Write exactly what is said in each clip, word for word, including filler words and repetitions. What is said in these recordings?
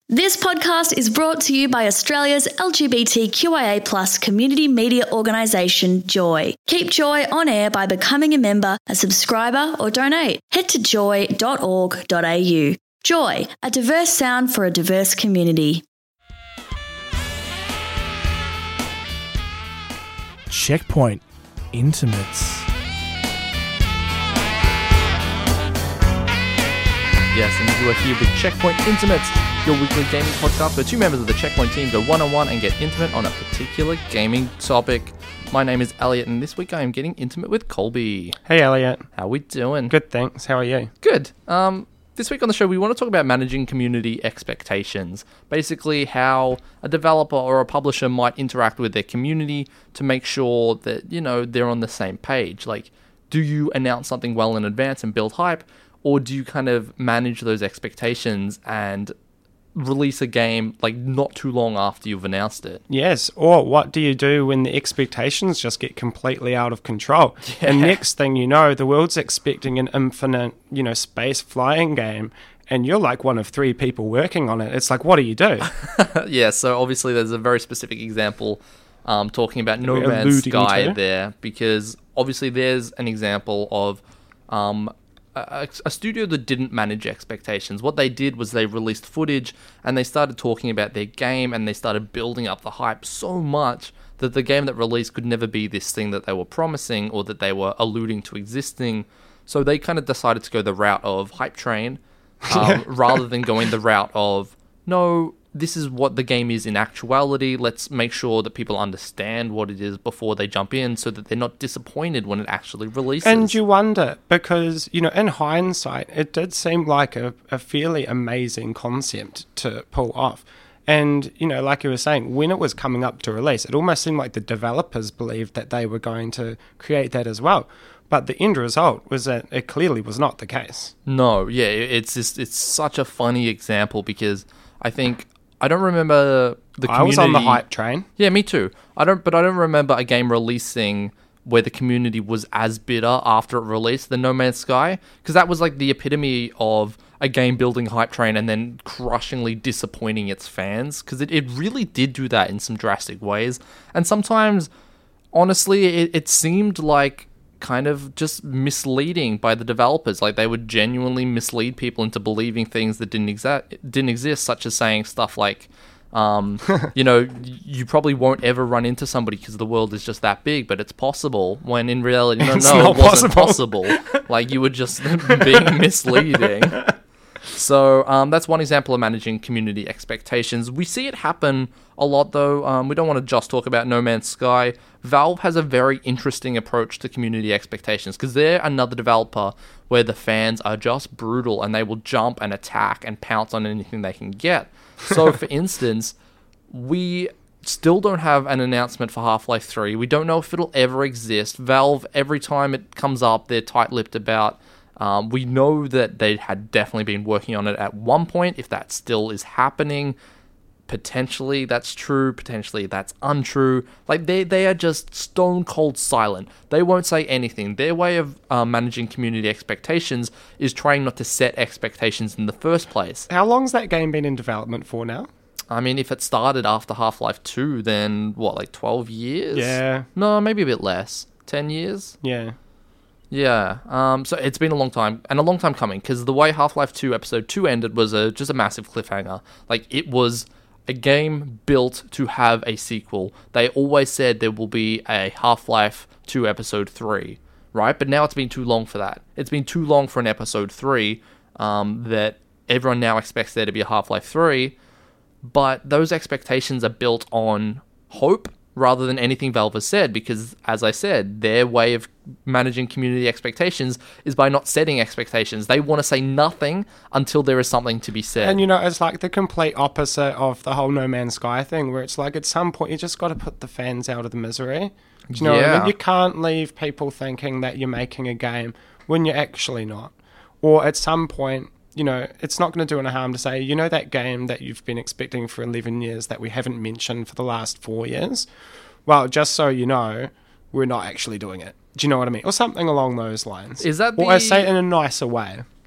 This podcast is brought to you by Australia's L G B T Q I A plus community media organisation, Joy. Keep Joy on air by becoming a member, a subscriber or donate. Head to joy dot org dot a u. Joy, a diverse sound for a diverse community. Checkpoint Intimates. Yes, and you are here with Checkpoint Intimates, your weekly gaming podcast where two members of the Checkpoint team go one-on-one and get intimate on a particular gaming topic. My name is Elliot, and this week I am getting intimate with Colby. Hey, Elliot. How we doing? Good, thanks. How are you? Good. Um, this week on the show, we want to talk about managing community expectations. Basically, how a developer or a publisher might interact with their community to make sure that, you know, they're on the same page. Like, do you announce something well in advance and build hype? Or do you kind of manage those expectations and release a game like not too long after you've announced it? Yes, or what do you do when the expectations just get completely out of control? Yeah. And next thing you know, the world's expecting an infinite, you know, space flying game, and you're like one of three people working on it. It's like, what do you do? Yeah, so obviously there's a very specific example um, talking about No We're Man's alluding Sky to. there, because obviously there's an example of um, a, a studio that didn't manage expectations. What they did was they released footage and they started talking about their game and they started building up the hype so much that the game that released could never be this thing that they were promising or that they were alluding to existing. So they kind of decided to go the route of hype train um, rather than going the route of, no, this is what the game is in actuality. Let's make sure that people understand what it is before they jump in so that they're not disappointed when it actually releases. And you wonder, because, you know, in hindsight, it did seem like a, a fairly amazing concept to pull off. And, you know, like you were saying, when it was coming up to release, it almost seemed like the developers believed that they were going to create that as well. But the end result was that it clearly was not the case. No, yeah, it's just, it's such a funny example because I think, I don't remember the community. I was on the hype train. Yeah, me too. I don't, but I don't remember a game releasing where the community was as bitter after it released than No Man's Sky, because that was like the epitome of a game building hype train and then crushingly disappointing its fans, because it, it really did do that in some drastic ways. And sometimes, honestly, it, it seemed like kind of just misleading by the developers. Like they would genuinely mislead people into believing things that didn't exa- didn't exist, such as saying stuff like, um, you know, you probably won't ever run into somebody because the world is just that big, but it's possible. When in reality, no, It's no, not it wasn't possible. possible. Like you were just being misleading. So um, that's one example of managing community expectations. We see it happen a lot, though. Um, we don't want to just talk about No Man's Sky. Valve has a very interesting approach to community expectations because they're another developer where the fans are just brutal and they will jump and attack and pounce on anything they can get. So, for instance, we still don't have an announcement for Half-Life three. We don't know if it'll ever exist. Valve, every time it comes up, they're tight-lipped about. Um, we know that they had definitely been working on it at one point. If that still is happening, potentially that's true, potentially that's untrue. Like, they, they are just stone cold silent. They won't say anything. Their way of uh, managing community expectations is trying not to set expectations in the first place. How long's that game been in development for now? I mean, if it started after Half-Life two, then what, like twelve years? Yeah. No, maybe a bit less. ten years? Yeah. Yeah, um, so it's been a long time, and a long time coming, because the way Half-Life two Episode two ended was a, just a massive cliffhanger. Like, it was a game built to have a sequel. They always said there will be a Half-Life two Episode three, right? But now it's been too long for that. It's been too long for an Episode three, um, that everyone now expects there to be a Half-Life three, but those expectations are built on hope rather than anything Valve has said, because, as I said, their way of managing community expectations is by not setting expectations. They want to say nothing until there is something to be said. And, you know, it's like the complete opposite of the whole No Man's Sky thing, where it's like at some point you just got to put the fans out of the misery. Do you know what I Yeah. mean? You can't leave people thinking that you're making a game when you're actually not. Or at some point, you know, it's not going to do any harm to say, you know, that game that you've been expecting for eleven years that we haven't mentioned for the last four years? Well, just so you know, we're not actually doing it. Do you know what I mean? Or something along those lines. Is that Or I the- say it in a nicer way.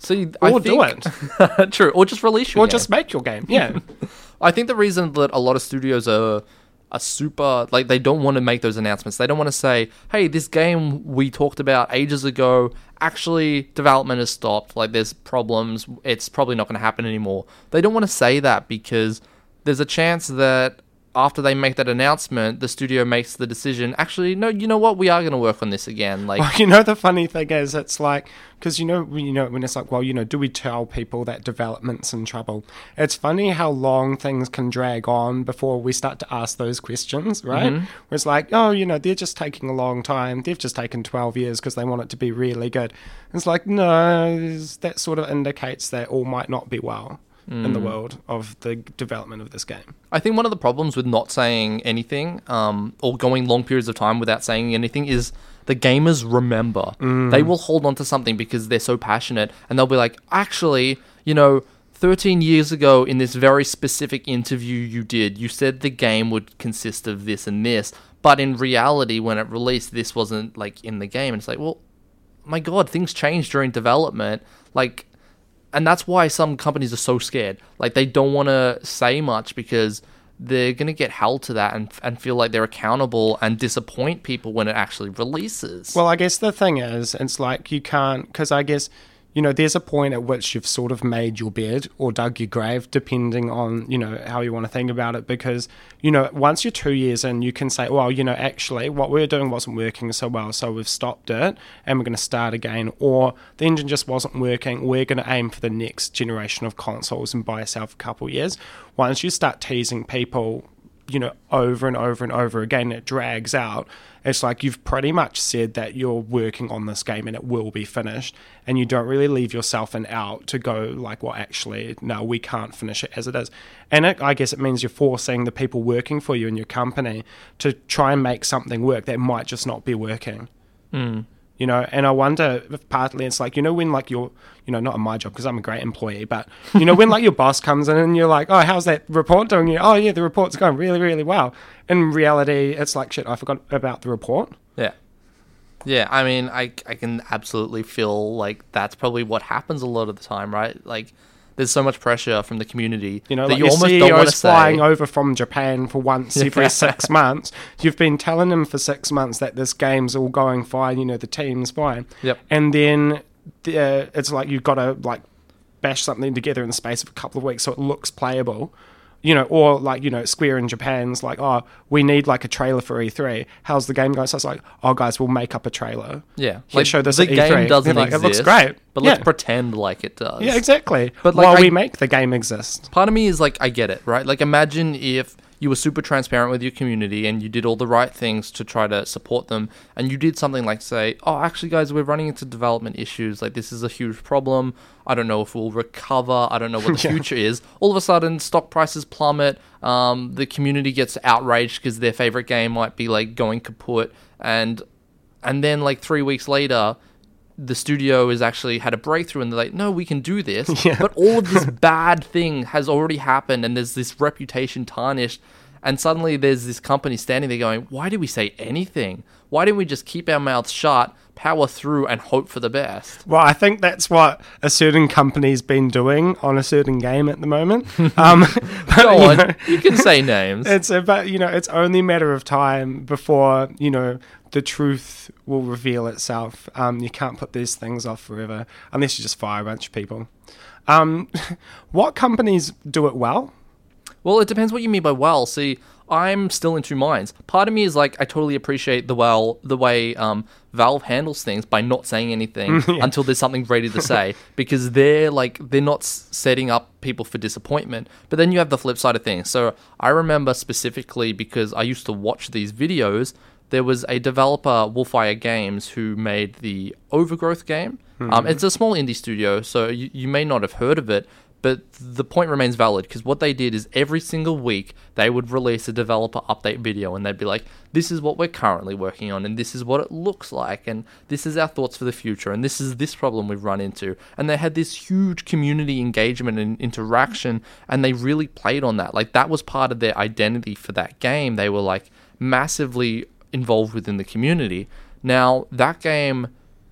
See, I Or do think, true, or just release your Or game. just make your game. Yeah. I think the reason that a lot of studios are are super, like, they don't want to make those announcements. They don't want to say, hey, this game we talked about ages ago, actually, development has stopped. Like, there's problems. It's probably not going to happen anymore. They don't want to say that because there's a chance that after they make that announcement, the studio makes the decision, actually, no, you know what? We are going to work on this again. Like, Well, you know, the funny thing is, it's like, because you know, you know, when it's like, well, you know, do we tell people that development's in trouble? It's funny how long things can drag on before we start to ask those questions, right? Mm-hmm. Where it's like, oh, you know, they're just taking a long time. They've just taken twelve years because they want it to be really good. It's like, no, that sort of indicates that all might not be well in the world of the development of this game. I think one of the problems with not saying anything, um, or going long periods of time without saying anything, is the gamers remember. They will hold on to something because they're so passionate, and they'll be like, actually, you know, thirteen years ago in this very specific interview you did, you said the game would consist of this and this, but in reality, when it released, this wasn't, like, in the game. And it's like, well, my God, things change during development. Like, and that's why some companies are so scared. Like, they don't want to say much because they're going to get held to that and and feel like they're accountable and disappoint people when it actually releases. Well, I guess the thing is, it's like you can't, because I guess, you know, there's a point at which you've sort of made your bed or dug your grave, depending on, you know, how you want to think about it. Because, you know, once you're two years in, you can say, well, you know, actually what we were doing wasn't working so well, so we've stopped it and we're going to start again. Or the engine just wasn't working, we're going to aim for the next generation of consoles and buy yourself a couple of years. Once you start teasing people, you know, over and over and over again, it drags out. It's like you've pretty much said that you're working on this game and it will be finished, and you don't really leave yourself an out to go like, well, actually, no, we can't finish it as it is. And it, I guess it means you're forcing the people working for you in your company to try and make something work that might just not be working. Mm. You know, and I wonder if partly it's like, you know, when like your, you know, not in my job because I'm a great employee, but, you know, when like your boss comes in and you're like, oh, how's that report doing? You, oh, yeah, the report's going really, really well. In reality, it's like, shit, I forgot about the report. Yeah. Yeah, I mean, I, I can absolutely feel like that's probably what happens a lot of the time, right? Like, there's so much pressure from the community You know, that like you your almost C E don't want to O's flying say. over from Japan for once every six months. You've been telling him for six months that this game's all going fine, you know, the team's fine. Yep. And then the, uh, it's like you've got to, like, bash something together in the space of a couple of weeks so it looks playable. You know, or like, you know, Square in Japan's like, oh, we need like a trailer for E three. How's the game going? So it's like, oh, guys, we'll make up a trailer. Yeah, Here, show this the at E three. game doesn't Like, exist. it looks great, but yeah. let's pretend like it does. Yeah, exactly. But, like, while I- we make the game exist. Part of me is like, I get it, right? Like, imagine if you were super transparent with your community and you did all the right things to try to support them, and you did something like say, oh, actually, guys, we're running into development issues. Like, this is a huge problem. I don't know if we'll recover. I don't know what the Yeah. future is. All of a sudden, stock prices plummet. Um, the community gets outraged because their favorite game might be like going kaput, and and then like three weeks later, the studio has actually had a breakthrough and they're like, no, we can do this. Yeah. But all of this bad thing has already happened and there's this reputation tarnished. And suddenly there's this company standing there going, why did we say anything? Why didn't we just keep our mouths shut, power through, and hope for the best? Well, I think that's what a certain company's been doing on a certain game at the moment. Um, but, Go you on, know, you can say names. it's about, you know, it's only a matter of time before, you know, the truth will reveal itself. Um, you can't put these things off forever unless you just fire a bunch of people. Um, what companies do it well? Well, it depends what you mean by well. See, I'm still in two minds. Part of me is like, I totally appreciate the well, the way um, Valve handles things by not saying anything Yeah. until there's something ready to say, because they're like, they're not s- setting up people for disappointment. But then you have the flip side of things. So I remember specifically because I used to watch these videos. There was a developer, Wolfire Games, who made the Overgrowth game. Mm-hmm. Um, it's a small indie studio, so you, you may not have heard of it. But the point remains valid, because what they did is every single week they would release a developer update video and they'd be like, this is what we're currently working on and this is what it looks like and this is our thoughts for the future and this is this problem we've run into. And they had this huge community engagement and interaction and they really played on that. Like, that was part of their identity for that game. They were like massively involved within the community. Now, that game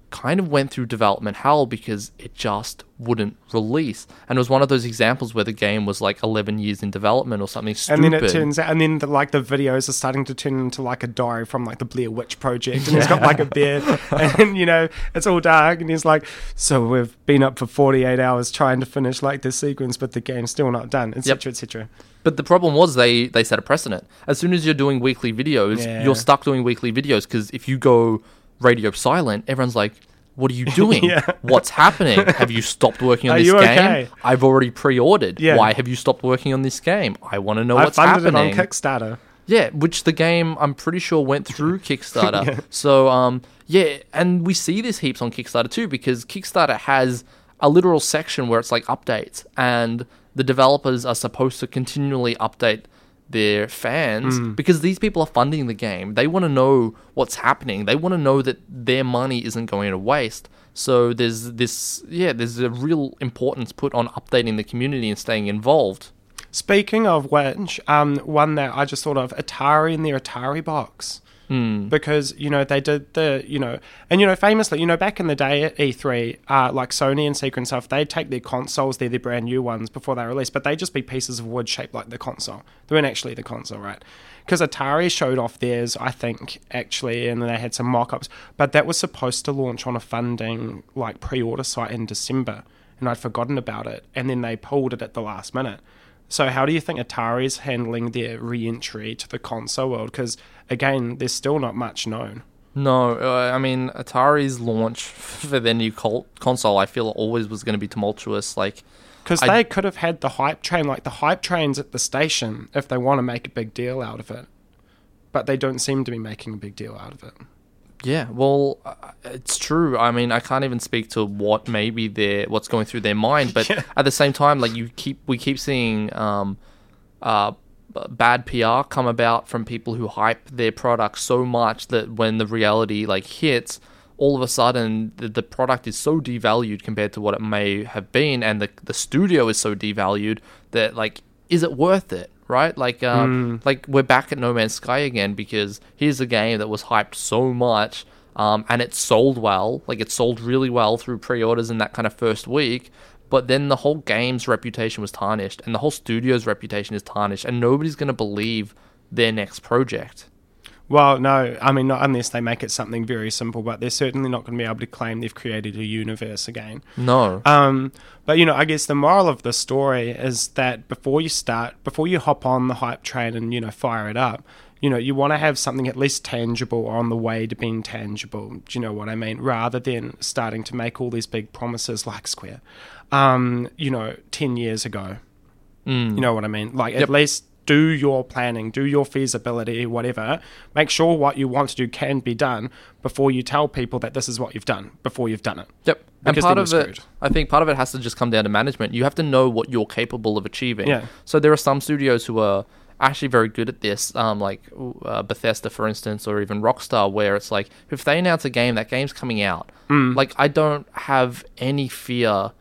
kind of went through development hell because it just wouldn't release. And it was one of those examples where the game was like eleven years in development or something stupid. And then it turns out, and then the, like the videos are starting to turn into like a diary from like the Blair Witch Project, and he's got like a beard, and you know it's all dark, and he's like, so we've been up for forty-eight hours trying to finish like this sequence, but the game's still not done, et cetera, et cetera. But the problem was they, they set a precedent. As soon as you're doing weekly videos, Yeah. you're stuck doing weekly videos because if you go radio silent, everyone's like, what are you doing? Yeah. What's happening? Have you stopped working on Are this you game? okay? I've already pre-ordered. Yeah. Why have you stopped working on this game? I want to know I what's funded happening. it on Kickstarter. Yeah, which the game, I'm pretty sure, went through Kickstarter. yeah. So, um, yeah, and we see this heaps on Kickstarter too, because Kickstarter has a literal section where it's like updates, and the developers are supposed to continually update their fans Mm. because these people are funding the game. They want to know what's happening. They want to know that their money isn't going to waste. So there's this, yeah, there's a real importance put on updating the community and staying involved. Speaking of which, um, one that I just thought of, Atari and their Atari box. Mm. Because, you know, they did the, you know, and, you know, famously, you know, back in the day at E three, uh, like Sony and Sega and stuff, they'd take their consoles, they're their brand new ones before they released, but they'd just be pieces of wood shaped like the console. They weren't actually the console, right? Because Atari showed off theirs, I think, actually, and then they had some mock-ups, but that was supposed to launch on a funding, like, pre-order site in December, and I'd forgotten about it, and then they pulled it at the last minute. So how do you think Atari's handling their re-entry to the console world? Because, again, there's still not much known. No, uh, I mean, Atari's launch for their new col- console, I feel always was going to be tumultuous. Like, Because I- they could have had the hype train, like the hype train's at the station if they want to make a big deal out of it. But they don't seem to be making a big deal out of it. yeah, well, uh, it's true. I mean, I can't even speak to what maybe their what's going through their mind, but Yeah. at the same time, like you keep, we keep seeing um, uh, b- bad P R come about from people who hype their product so much that when the reality like hits, all of a sudden the, the product is so devalued compared to what it may have been, and the the studio is so devalued that like, is it worth it? Right, like, um, like we're back at No Man's Sky again because here's a game that was hyped so much, um, and it sold well, like it sold really well through pre-orders in that kind of first week. But then the whole game's reputation was tarnished, and the whole studio's reputation is tarnished, and nobody's gonna believe their next project. Well, no, I mean, not unless they make it something very simple, but they're certainly not going to be able to claim they've created a universe again. No, Um, but, you know, I guess the moral of the story is that before you start, before you hop on the hype train and, you know, fire it up, you know, you want to have something at least tangible or on the way to being tangible. Do you know what I mean? Rather than starting to make all these big promises like Square, um, you know, ten years ago. Mm. You know what I mean? Like, Yep. at least do your planning, do your feasibility, whatever. Make sure what you want to do can be done before you tell people that this is what you've done, before you've done it. Yep. And Because part then of you're it, screwed. I think part of it has to just come down to management. You have to know what you're capable of achieving. Yeah. So there are some studios who are actually very good at this, um, like uh, Bethesda, for instance, or even Rockstar, where it's like, if they announce a game, that game's coming out. Mm. Like, I don't have any fear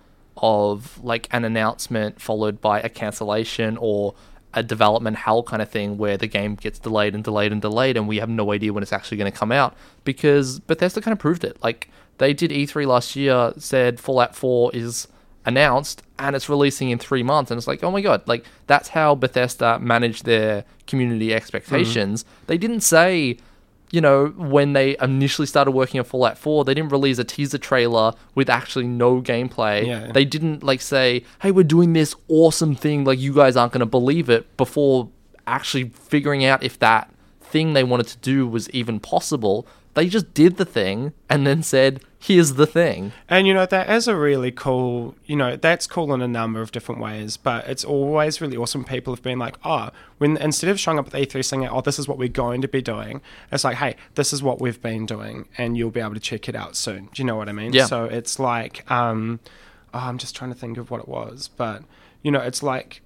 of, like, an announcement followed by a cancellation or a development hell kind of thing where the game gets delayed and delayed and delayed and we have no idea when it's actually going to come out, because Bethesda kind of proved it. Like, they did E three last year, said Fallout four is announced and it's releasing in three months, and it's like, oh my god, like, that's how Bethesda managed their community expectations. Mm-hmm. They didn't say, you know, when they initially started working on Fallout four, they didn't release a teaser trailer with actually no gameplay. Yeah. They didn't, like, say, hey, we're doing this awesome thing, like, you guys aren't going to believe it, before actually figuring out if that thing they wanted to do was even possible. They just did the thing and then said, here's the thing. And, you know, that is a really cool, you know, that's cool in a number of different ways, but it's always really awesome. People have been like, oh, when instead of showing up at E three saying, oh, this is what we're going to be doing, it's like, hey, this is what we've been doing and you'll be able to check it out soon. Do you know what I mean? Yeah. So it's like, um, oh, I'm just trying to think of what it was, but, you know, it's like,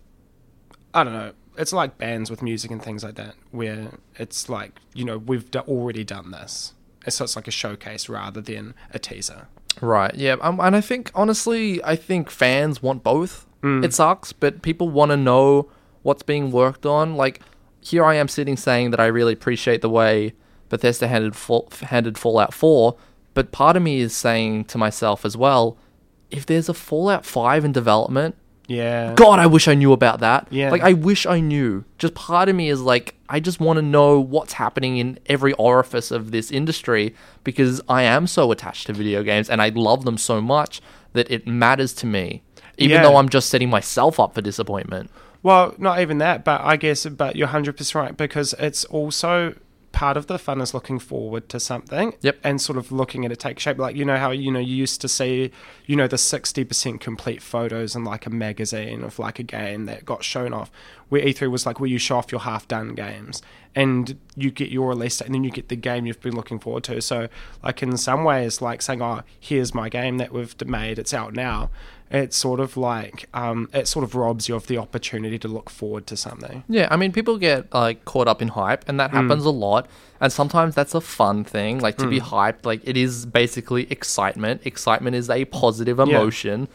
I don't know. It's like bands with music and things like that, where it's like, you know, we've d- already done this. So it's like a showcase rather than a teaser. Right, yeah. Um, and I think, honestly, I think fans want both. Mm. It sucks, but people want to know what's being worked on. Like, here I am sitting saying that I really appreciate the way Bethesda handled, Fall- handled Fallout four, But part of me is saying to myself as well, if there's a Fallout five in development, Yeah. God, I wish I knew about that. Yeah. Like, I wish I knew. Just part of me is like, I just want to know what's happening in every orifice of this industry because I am so attached to video games and I love them so much that it matters to me, even Yeah. though I'm just setting myself up for disappointment. Well, not even that, but I guess, but you're one hundred percent right, because it's also part of the fun is looking forward to something. Yep. And sort of looking at it take shape. Like, you know how, you know, you used to see, you know, the sixty percent complete photos in like a magazine of like a game that got shown off, where E three was like where you show off your half-done games and you get your release date and then you get the game you've been looking forward to. So like in some ways, like saying, oh, here's my game that we've made, it's out now. It's sort of like, um, it sort of robs you of the opportunity to look forward to something. Yeah, I mean, people get like caught up in hype, and that happens a lot. And sometimes that's a fun thing, like to be hyped. Like it is basically excitement. Excitement is a positive emotion,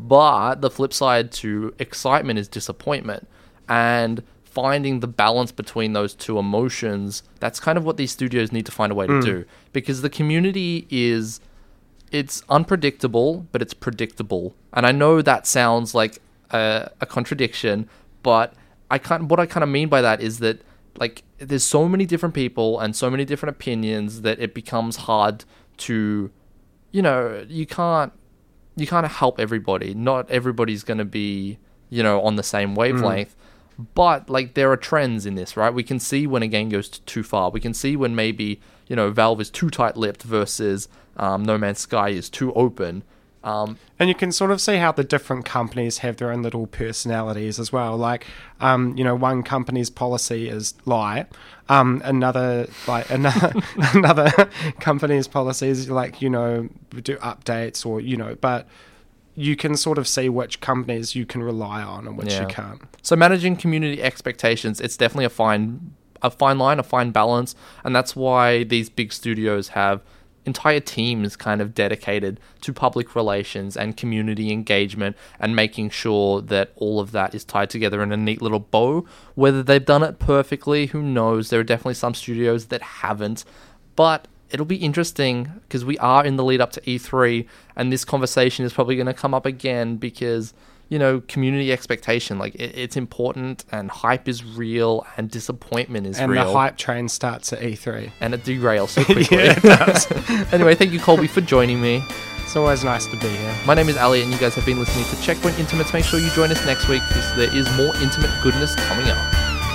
but the flip side to excitement is disappointment. And finding the balance between those two emotions, that's kind of what these studios need to find a way to do, because the community is. It's unpredictable, but it's predictable. And I know that sounds like a, a contradiction, but I can't, what I kind of mean by that is that like there's so many different people and so many different opinions that it becomes hard to, you know, you can't, you can't help everybody. Not everybody's going to be, you know, on the same wavelength. Mm. But like there are trends in this, right? We can see when a game goes too far. We can see when maybe, you know, Valve is too tight-lipped versus um, No Man's Sky is too open. Um, and you can sort of see how the different companies have their own little personalities as well. Like, um, you know, one company's policy is lie. Um, another, like, another, another company's policy is like, you know, do updates or, you know, but you can sort of see which companies you can rely on and which Yeah. you can't. So managing community expectations, it's definitely a fine, a fine line, a fine balance, and that's why these big studios have entire teams kind of dedicated to public relations and community engagement and making sure that all of that is tied together in a neat little bow. Whether they've done it perfectly, who knows? There are definitely some studios that haven't, but it'll be interesting because we are in the lead up to E three, and this conversation is probably going to come up again because, you know, community expectation, like it, it's important, and hype is real, and disappointment is and real. And the hype train starts at E three. And it derails so quickly. Yeah, it does. Anyway, thank you, Colby, for joining me. It's always nice to be here. My name is Ali, and you guys have been listening to Checkpoint Intimates. Make sure you join us next week because there is more intimate goodness coming up.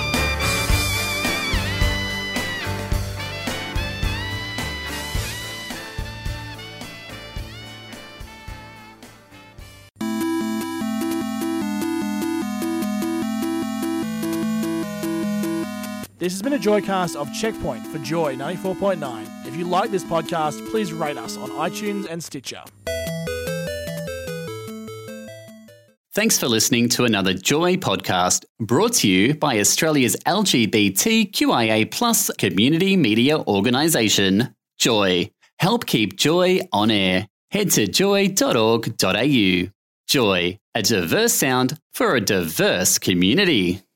This has been a Joycast of Checkpoint for Joy ninety-four point nine. If you like this podcast, please rate us on iTunes and Stitcher. Thanks for listening to another Joy podcast brought to you by Australia's L G B T Q I A plus community media organisation, Joy. Help keep Joy on air. Head to joy dot org dot a u. Joy, a diverse sound for a diverse community.